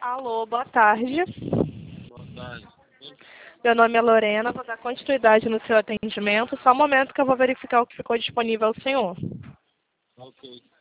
Alô, boa tarde. Boa tarde. Meu nome é Lorena, vou dar continuidade no seu atendimento. Só um momento que eu vou verificar o que ficou disponível ao senhor. Ok.